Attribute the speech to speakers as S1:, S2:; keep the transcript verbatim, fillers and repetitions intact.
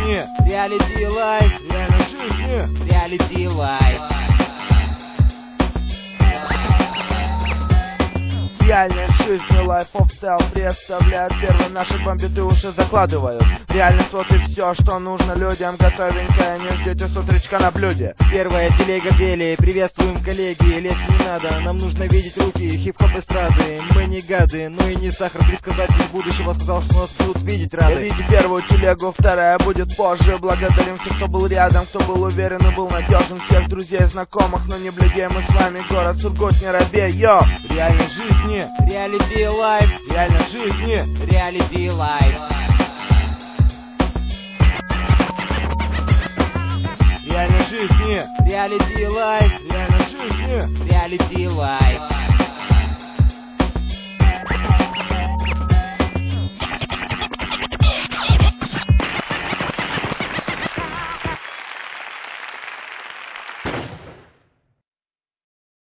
S1: жизни, реалити лайф, реальной жизни, реалити лайф.
S2: Реальной жизни Life of Style представляет первые наши бомбиты уши закладывают. Реальность вот и все, что нужно людям. Готовенькое, не ждете с утречка на блюде.
S1: Первая телега в деле, приветствуем коллеги. Лезть не надо, нам нужно видеть руки. Хип-хоп эстрады, мы не гады, но и не сахар. Предсказатель будущего сказал, что нас будут видеть рады.
S2: Видите первую телегу, вторая будет позже. Благодарим всех, кто был рядом, кто был уверен и был надежен. Всех друзей, знакомых, но не блюдей. Мы с вами, город Сургут, не робей, йо!
S1: Реальной жизни, реалити лайф, реальной жизни, реалити лайф. Реальной жизни, реалити лайф, реальной жизни, реалити лайф.